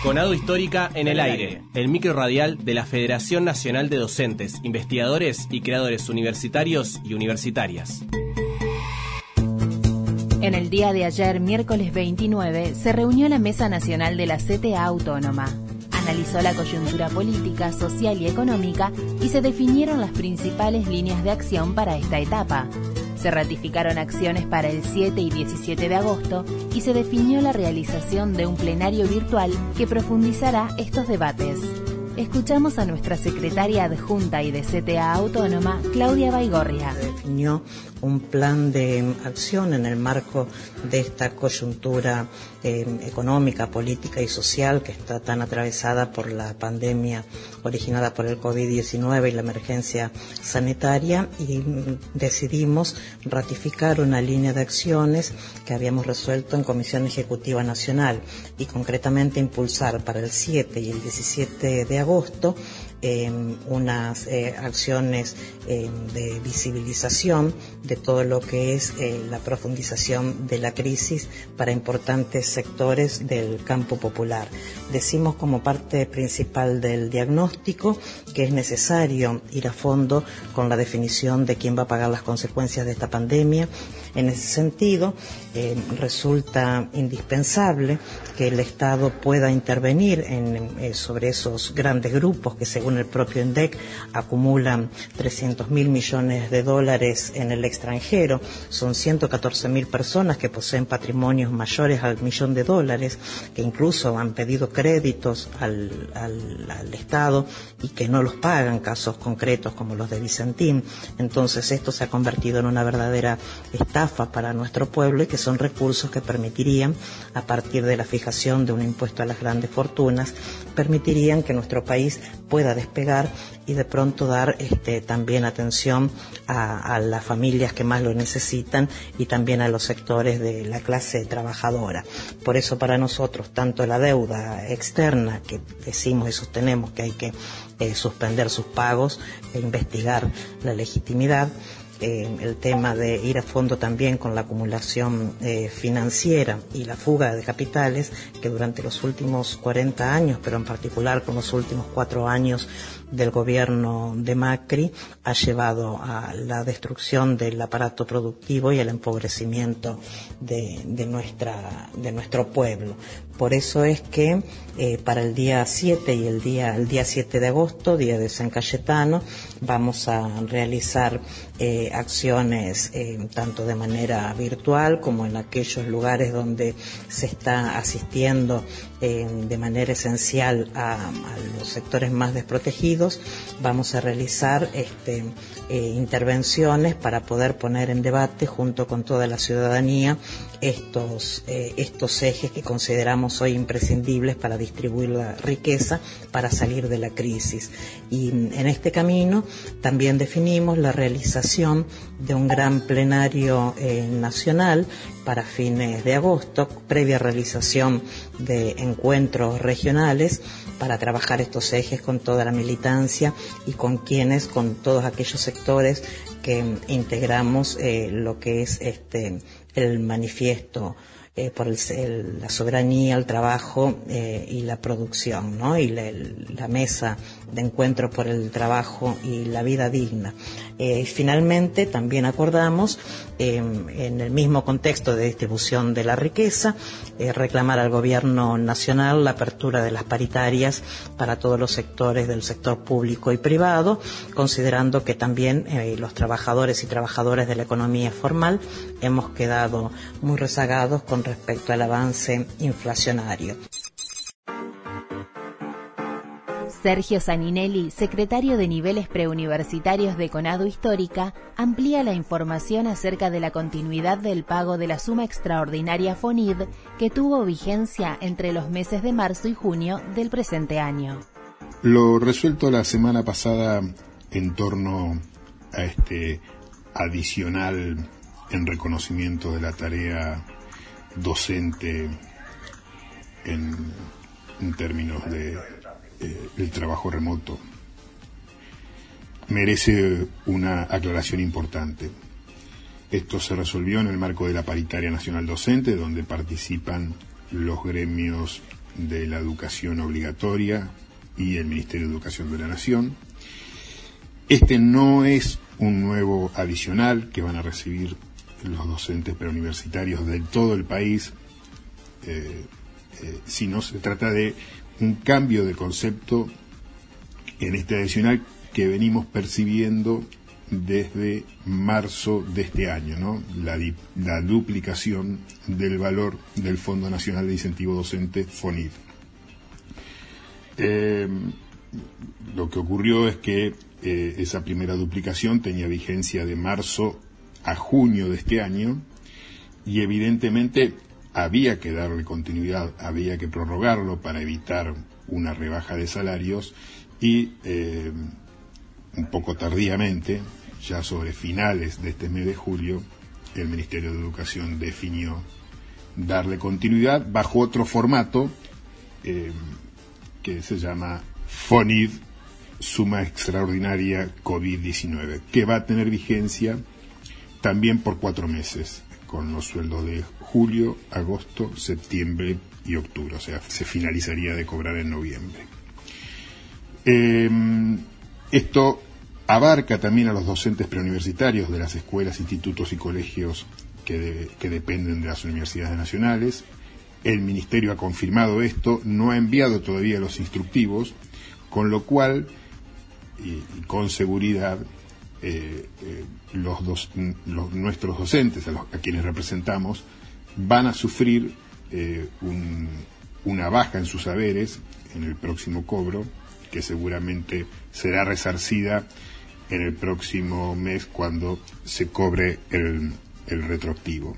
Conado Histórica en el aire, el micro radial de la Federación Nacional de Docentes, Investigadores y Creadores Universitarios y Universitarias. En el día de ayer, miércoles 29, se reunió la Mesa Nacional de la CTA Autónoma. Analizó la coyuntura política, social y económica y se definieron las principales líneas de acción para esta etapa. Se ratificaron acciones para el 7 y 17 de agosto y se definió la realización de un plenario virtual que profundizará estos debates. Escuchamos a nuestra secretaria adjunta y de CTA Autónoma, Claudia Baigorria. Definió un plan de acción en el marco de esta coyuntura económica, política y social que está tan atravesada por la pandemia originada por el COVID-19 y la emergencia sanitaria, y decidimos ratificar una línea de acciones que habíamos resuelto en Comisión Ejecutiva Nacional y concretamente impulsar para el 7 y el 17 de agosto unas acciones de visibilización de todo lo que es la profundización de la crisis para importantes sectores del campo popular. Decimos como parte principal del diagnóstico que es necesario ir a fondo con la definición de quién va a pagar las consecuencias de esta pandemia. En ese sentido, resulta indispensable que el Estado pueda intervenir sobre esos grandes grupos que, según el propio INDEC, acumulan 300.000 millones de dólares en el extranjero. Son 114.000 personas que poseen patrimonios mayores al millón de dólares, que incluso han pedido créditos al Estado y que no los pagan, casos concretos como los de Vicentín. Entonces esto se ha convertido en una verdadera estafa para nuestro pueblo, y que son recursos que permitirían, a partir de la fijación de un impuesto a las grandes fortunas, permitirían que nuestro país pueda despegar y de pronto dar también atención a las familias que más lo necesitan y también a los sectores de la clase trabajadora. Por eso para nosotros tanto la deuda externa, que decimos y sostenemos que hay que suspender sus pagos e investigar la legitimidad, el tema de ir a fondo también con la acumulación financiera y la fuga de capitales, que durante los últimos 40 años, pero en particular con los últimos 4 años del gobierno de Macri, ha llevado a la destrucción del aparato productivo y al empobrecimiento de nuestro pueblo. Por eso es que para el día 7 y el día 7 de agosto, día de San Cayetano, vamos a realizar acciones tanto de manera virtual como en aquellos lugares donde se está asistiendo de manera esencial a los sectores más desprotegidos. Vamos a realizar intervenciones para poder poner en debate junto con toda la ciudadanía estos ejes que consideramos hoy imprescindibles para distribuir la riqueza, para salir de la crisis. Y en este camino también definimos la realización de un gran plenario nacional para fines de agosto, previa realización de encuentros regionales para trabajar estos ejes con toda la militancia y con todos aquellos sectores que integramos lo que es el manifiesto por la soberanía, el trabajo y la producción, ¿no? Y la mesa de encuentro por el trabajo y la vida digna. Finalmente, también acordamos, en el mismo contexto de distribución de la riqueza, reclamar al gobierno nacional la apertura de las paritarias para todos los sectores del sector público y privado, considerando que también los trabajadores y trabajadoras de la economía formal hemos quedado muy rezagados con respecto al avance inflacionario. Sergio Saninelli, secretario de Niveles Preuniversitarios de Conado Histórica, amplía la información acerca de la continuidad del pago de la suma extraordinaria FONID que tuvo vigencia entre los meses de marzo y junio del presente año. Lo resuelto la semana pasada en torno a este adicional en reconocimiento de la tarea docente en términos de el trabajo remoto, merece una aclaración importante. Esto se resolvió en el marco de la Paritaria Nacional Docente, donde participan los gremios de la Educación Obligatoria y el Ministerio de Educación de la Nación. Este no es un nuevo adicional que van a recibir los docentes preuniversitarios de todo el país, sino se trata de un cambio de concepto en este adicional que venimos percibiendo desde marzo de este año, ¿no? La duplicación del valor del Fondo Nacional de Incentivo Docente, FONID. Lo que ocurrió es que esa primera duplicación tenía vigencia de marzo a junio de este año y evidentemente había que darle continuidad, había que prorrogarlo para evitar una rebaja de salarios y un poco tardíamente, ya sobre finales de este mes de julio, el Ministerio de Educación definió darle continuidad bajo otro formato que se llama FONID, Suma Extraordinaria COVID-19, que va a tener vigencia también por 4 meses, con los sueldos de julio, agosto, septiembre y octubre, o sea, se finalizaría de cobrar en noviembre. Esto abarca también a los docentes preuniversitarios de las escuelas, institutos y colegios que dependen de las universidades nacionales. El Ministerio ha confirmado esto, no ha enviado todavía los instructivos, con lo cual, y con seguridad, nuestros docentes, a quienes representamos, van a sufrir una baja en sus haberes en el próximo cobro, que seguramente será resarcida en el próximo mes cuando se cobre el retroactivo.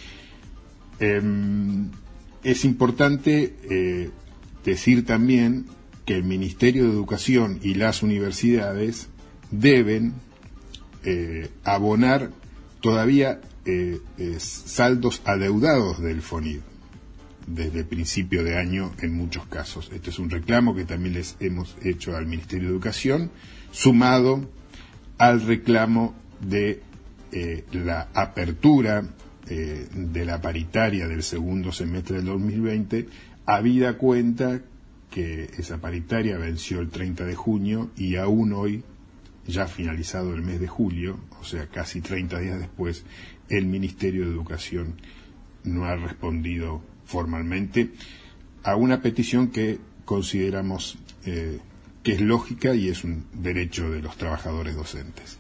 Es importante decir también que el Ministerio de Educación y las universidades deben abonar todavía saldos adeudados del FONID desde principio de año en muchos casos. Este es un reclamo que también les hemos hecho al Ministerio de Educación, sumado al reclamo de la apertura de la paritaria del segundo semestre del 2020, habida cuenta que esa paritaria venció el 30 de junio y aún hoy, ya finalizado el mes de julio, o sea, casi 30 días después, el Ministerio de Educación no ha respondido formalmente a una petición que consideramos que es lógica y es un derecho de los trabajadores docentes.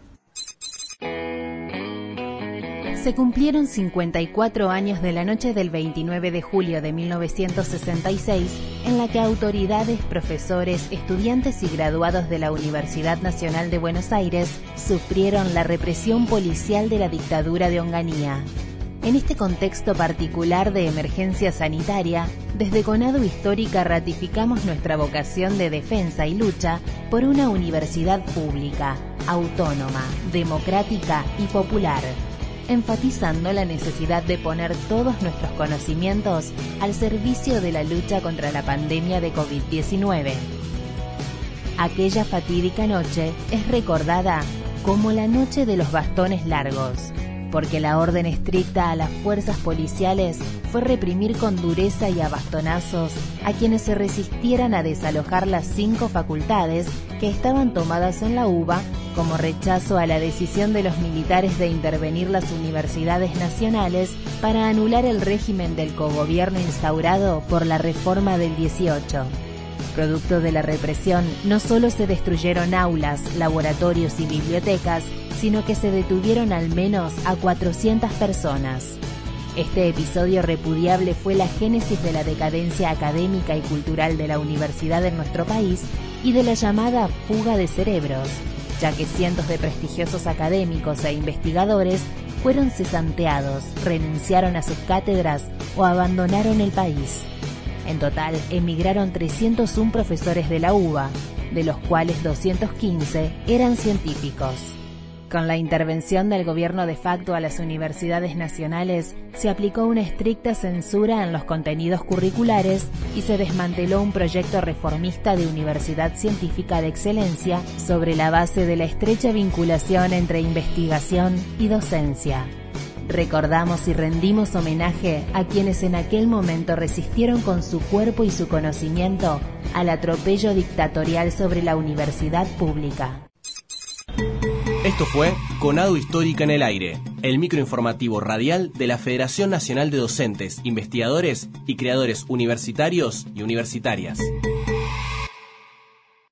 Se cumplieron 54 años de la noche del 29 de julio de 1966, en la que autoridades, profesores, estudiantes y graduados de la Universidad Nacional de Buenos Aires sufrieron la represión policial de la dictadura de Onganía. En este contexto particular de emergencia sanitaria, desde Conadu Histórica ratificamos nuestra vocación de defensa y lucha por una universidad pública, autónoma, democrática y popular, enfatizando la necesidad de poner todos nuestros conocimientos al servicio de la lucha contra la pandemia de COVID-19. Aquella fatídica noche es recordada como la noche de los bastones largos, porque la orden estricta a las fuerzas policiales fue reprimir con dureza y a bastonazos a quienes se resistieran a desalojar las 5 facultades que estaban tomadas en la UBA como rechazo a la decisión de los militares de intervenir las universidades nacionales para anular el régimen del cogobierno instaurado por la reforma del 18. Producto de la represión, no solo se destruyeron aulas, laboratorios y bibliotecas, sino que se detuvieron al menos a 400 personas. Este episodio repudiable fue la génesis de la decadencia académica y cultural de la universidad en nuestro país y de la llamada fuga de cerebros, ya que cientos de prestigiosos académicos e investigadores fueron cesanteados, renunciaron a sus cátedras o abandonaron el país. En total, emigraron 301 profesores de la UBA, de los cuales 215 eran científicos. Con la intervención del gobierno de facto a las universidades nacionales, se aplicó una estricta censura en los contenidos curriculares y se desmanteló un proyecto reformista de universidad científica de excelencia sobre la base de la estrecha vinculación entre investigación y docencia. Recordamos y rendimos homenaje a quienes en aquel momento resistieron con su cuerpo y su conocimiento al atropello dictatorial sobre la universidad pública. Esto fue Conadu Histórica en el Aire, el microinformativo radial de la Federación Nacional de Docentes, Investigadores y Creadores Universitarios y Universitarias.